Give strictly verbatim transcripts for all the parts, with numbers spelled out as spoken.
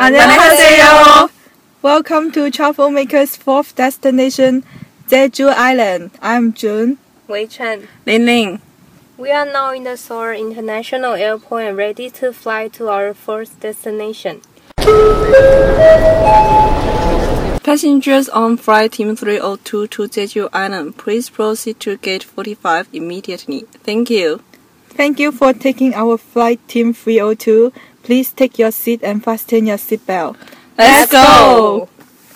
안녕하세요. Welcome to Travel Maker's fourth destination, Jeju Island. I'm Jun. Wei Chen. Lin Ling. We are now in the Seoul International Airport and ready to fly to our fourth destination. Passengers on flight team three oh two to Jeju Island, please proceed to gate forty-five immediately. Thank you. Thank you for taking our flight team three oh two. Please take your seat and fasten your seatbelt. Let's go!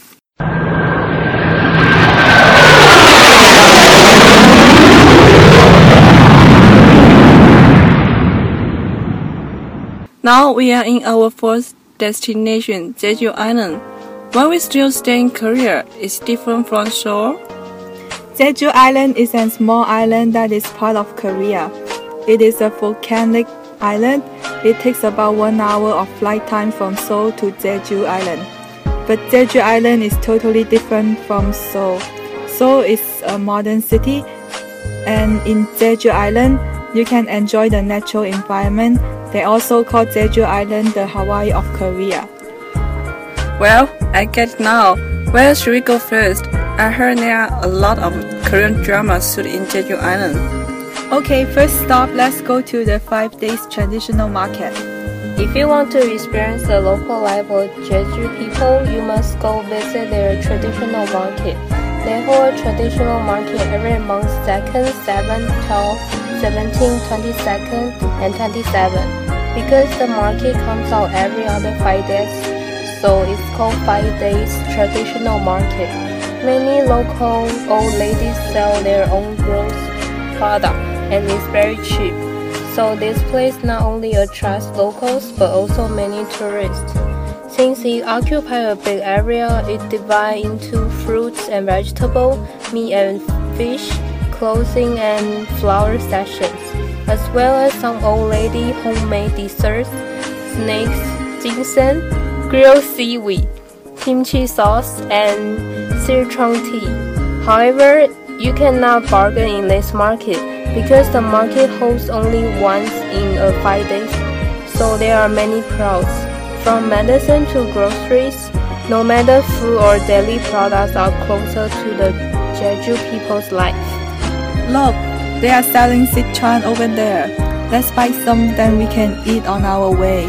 Now we are in our fourth destination, Jeju Island. While we still stay in Korea, it's different from Seoul. Jeju Island is a small island that is part of Korea. It is a volcanic island. It takes about one hour of flight time from Seoul to Jeju Island. But Jeju Island is totally different from Seoul. Seoul is a modern city, and in Jeju Island, you can enjoy the natural environment. They also call Jeju Island the Hawaii of Korea. Well, I get it now. Where should we go first? I heard there are a lot of Korean dramas shot in Jeju Island. Okay, first stop, let's go to the five days traditional market. If you want to experience the local life of Jeju people, you must go visit their traditional market. They hold a traditional market every month second, seventh, twelfth, seventeenth, twenty-second, and twenty-seventh. Because the market comes out every other five days, so it's called five days traditional market. Many local old ladies sell their own gross product, and it's very cheap. So this place not only attracts locals but also many tourists. Since it occupies a big area, it divides into fruits and vegetables, meat and fish, clothing and flower sections, as well as some old lady homemade desserts, snacks, ginseng, grilled seaweed, kimchi sauce, and Sichuan tea. However, you cannot bargain in this market because the market holds only once in a five days, so there are many crowds. From medicine to groceries, no matter food or daily products are closer to the Jeju people's life. Look, they are selling Sichuan over there. Let's buy some, then we can eat on our way.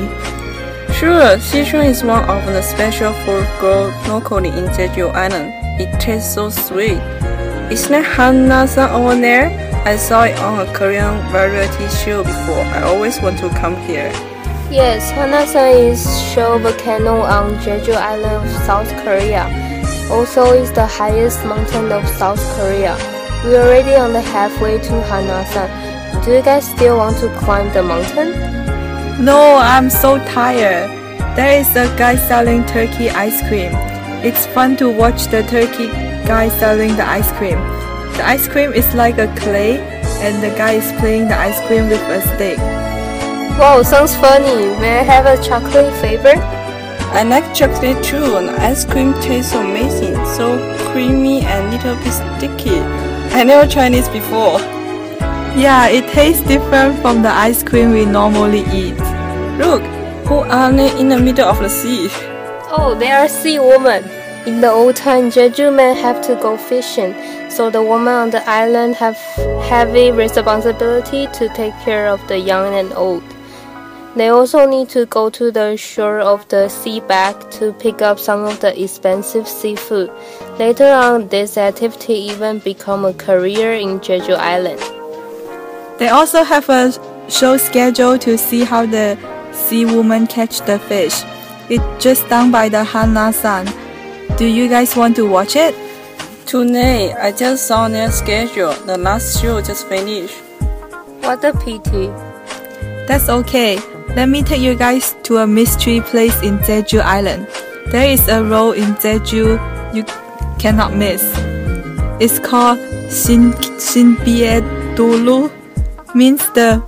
Sure, Sichuan is one of the special food grown locally in Jeju Island. It tastes so sweet. Isn't it Hanna-san over there? I saw it on a Korean variety show before. I always want to come here. Yes, Hanna-san is show volcano on Jeju Island of South Korea. Also, is the highest mountain of South Korea. We are already on the halfway to Hanna-san. Do you guys still want to climb the mountain? No, I'm so tired. There is a guy selling turkey ice cream. It's fun to watch the turkey guy selling the ice cream. The ice cream is like a clay, and the guy is playing the ice cream with a stick. Wow, sounds funny. May I have a chocolate flavor? I like chocolate too, and ice cream tastes amazing, so creamy and little bit sticky. I never tried this before. Yeah, it tastes different from the ice cream we normally eat. Look, who are they in the middle of the sea? Oh, they are sea women. In the old time, Jeju men have to go fishing, so the women on the island have heavy responsibility to take care of the young and old. They also need to go to the shore of the sea back to pick up some of the expensive seafood. Later on, this activity even become a career in Jeju Island. They also have a show schedule to see how the sea women catch the fish. It's just done by the Hanna-san. Do you guys want to watch it? Today, I just saw their schedule. The last show just finished. What a pity. That's okay. Let me take you guys to a mystery place in Jeju Island. There is a road in Jeju you cannot miss. It's called Shin Shinbye-dolu, means the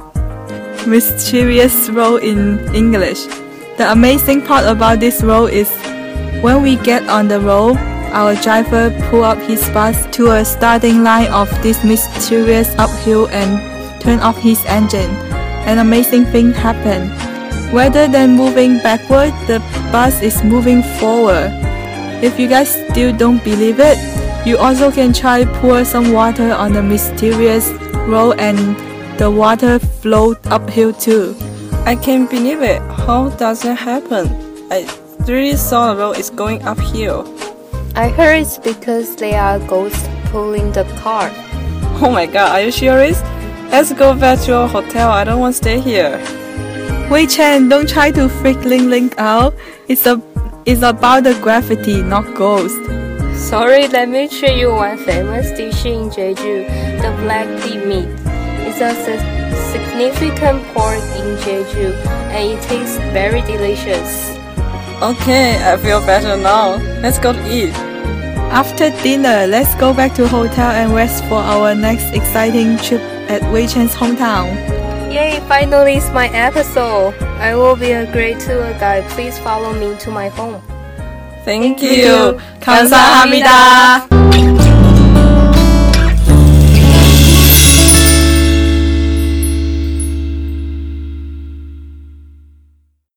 mysterious road in English. The amazing part about this road is when we get on the road, our driver pull up his bus to a starting line of this mysterious uphill and turn off his engine. An amazing thing happened. Rather than moving backward, the bus is moving forward. If you guys still don't believe it, you also can try pour some water on the mysterious road and the water flowed uphill too. I can't believe it. How does that happen? I really saw the road is going uphill. I heard it's because there are ghosts pulling the car. Oh my god, are you serious? Let's go back to our hotel. I don't want to stay here. Wei Chen, don't try to freak Ling Ling out. It's a it's about the gravity, not ghost. Sorry, let me show you one famous dish in Jeju, the black pea meat. It's a significant pork in Jeju and it tastes very delicious. Okay, I feel better now. Let's go to eat. After dinner, let's go back to hotel and rest for our next exciting trip at Wei Chen's hometown. Yay, finally it's my episode. I will be a great tour guide. Please follow me to my home. Thank Thank you. you. 감사합니다.